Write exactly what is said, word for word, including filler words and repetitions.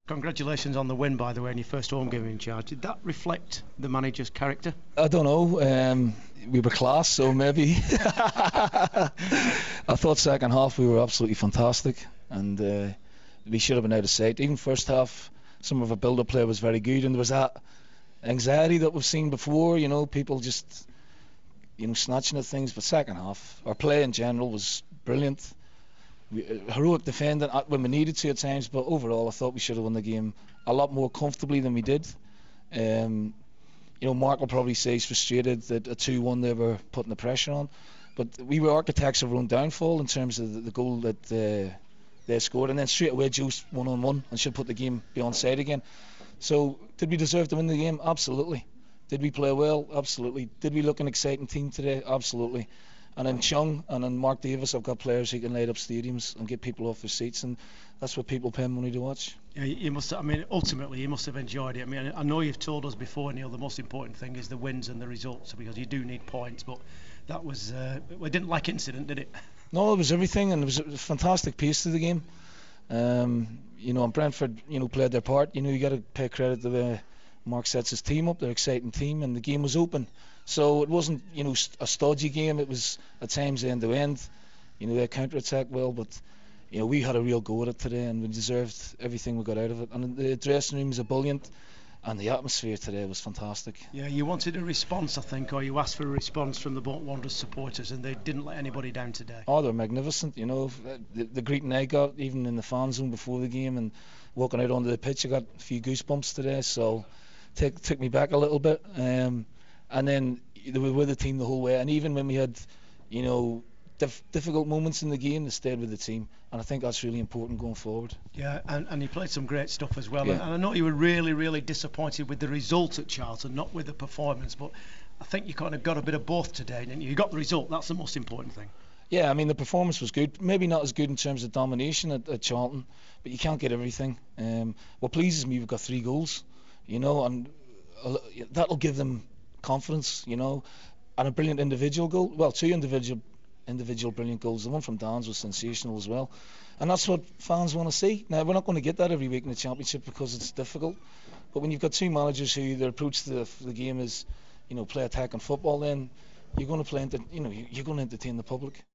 Congratulations on the win, by the way, in your first home game in charge. Did that reflect the manager's character? I don't know. Um, we were class, so maybe. I thought second half we were absolutely fantastic, and uh, we should have been out of sight. Even first half, some of our build-up play was very good, and there was that anxiety that we've seen before. You know, people just, you know, snatching at things. But second half, our play in general was brilliant. We, uh, heroic defending when we needed to at times, but overall I thought we should have won the game a lot more comfortably than we did. Um, you know, Mark will probably say he's frustrated that a two one they were putting the pressure on, but we were architects of our own downfall in terms of the, the goal that uh, they scored, and then straight away Juice one on one and should put the game beyond side again. So did we deserve to win the game? Absolutely. Did we play well? Absolutely. Did we look an exciting team today? Absolutely. And in Chung and in Mark Davis, I've got players who can light up stadiums and get people off their seats, and that's what people pay money to watch. Yeah, you must. I mean, ultimately, you must have enjoyed it. I mean, I know you've told us before, Neil, the most important thing is the wins and the results, because you do need points. But that was, uh, we didn't like incident, did it? No, it was everything, and it was a fantastic pace to the game. Um, you know, and Brentford, you know, played their part. You know, you got to pay credit to the way Mark sets his team up. They're an exciting team, and the game was open. So it wasn't, you know, a stodgy game. It was at times end to end. You know, they counter-attacked well, but you know, we had a real go at it today, and we deserved everything we got out of it. And the dressing rooms are brilliant, and the atmosphere today was fantastic. Yeah, you wanted a response, I think, or you asked for a response from the Bolton Wanderers supporters, and they didn't let anybody down today. Oh, they're magnificent. You know, the, the greeting I got, even in the fan zone before the game, and walking out onto the pitch, I got a few goosebumps today. So, take took me back a little bit. Um, And then they were with the team the whole way, and even when we had, you know, dif- difficult moments in the game, they stayed with the team, and I think that's really important going forward. Yeah, and, and he played some great stuff as well. Yeah. And, and I know you were really, really disappointed with the result at Charlton, not with the performance, but I think you kind of got a bit of both today, didn't you? You got the result, that's the most important thing. Yeah, I mean, the performance was good. Maybe not as good in terms of domination at, at Charlton, but you can't get everything. Um, what pleases me, we've got three goals, you know, and uh, that'll give them confidence, you know, and a brilliant individual goal. Well, two individual individual brilliant goals. The one from Dan's was sensational as well, and that's what fans want to see. Now, we're not going to get that every week in the Championship because it's difficult, but when you've got two managers who their approach to the, the game is, you know, play attacking football, then you're going to play, you know, you're going to entertain the public.